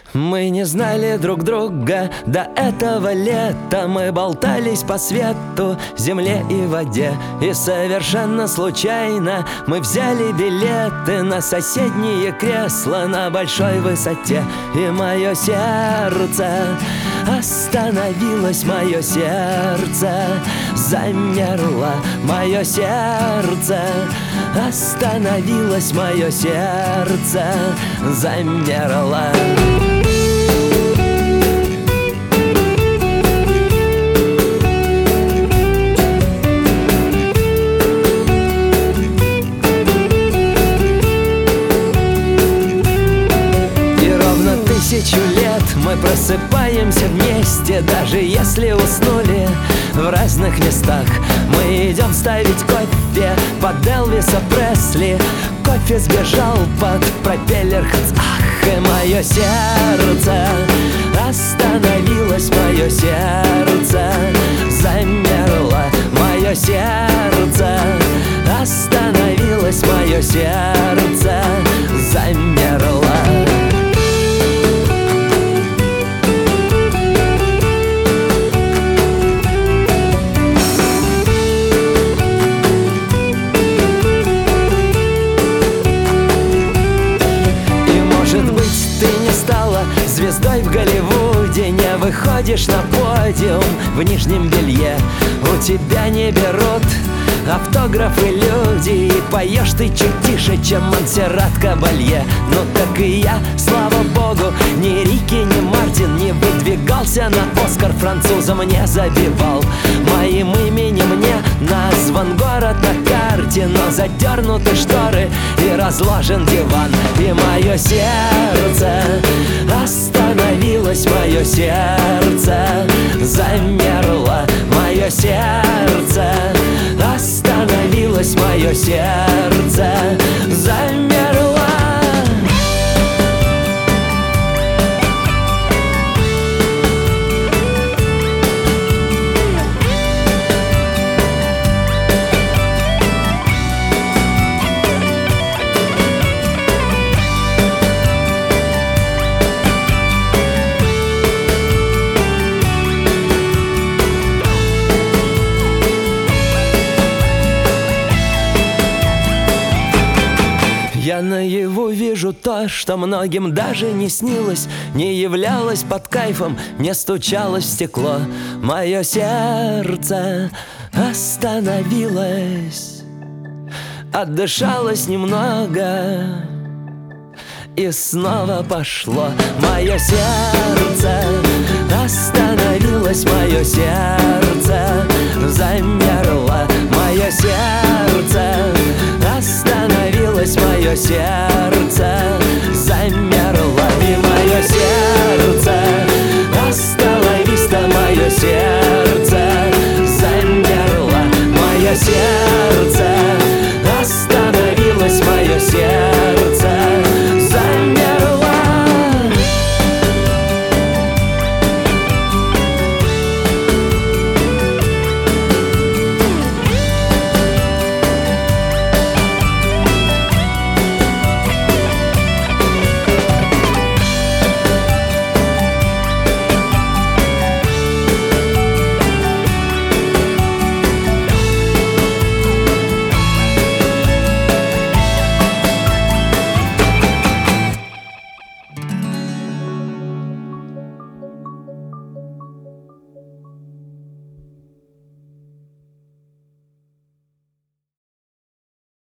Мы не знали друг друга до этого лета. Мы болтались по свету, земле и воде. И совершенно случайно мы взяли билеты на соседние кресла на большой высоте. И мое сердце остановилось, мое сердце замерло, мое сердце остановилось, мое сердце замерло. Тысячу лет мы просыпаемся вместе, даже если уснули в разных местах. Мы идем ставить кофе под Элвиса Пресли. Кофе сбежал под пропеллер Ах, и мое сердце остановилось, мое сердце замерло, мое сердце остановилось, мое сердце замерло. Звездой в Голливуде, не выходишь на подиум в нижнем белье. У тебя не берут автографы люди, и поешь ты чуть тише, чем Монсеррат Кабалье. Ну так и я, слава богу, ни Рики, ни Мартин не выдвигался на Оскар, французам не забивал. Моим именем мне назван город на карте, но задернуты шторы и разложен диван. И мое сердце остановилось, мое сердце замерло, мое сердце остановилось, мое сердце замерло. Я наяву вижу то, что многим даже не снилось, не являлось под кайфом, не стучалось в стекло. Мое сердце остановилось, отдышалось немного и снова пошло. Мое сердце остановилось, мое сердце замерло, мое сердце остановилось, мое сердце замерло.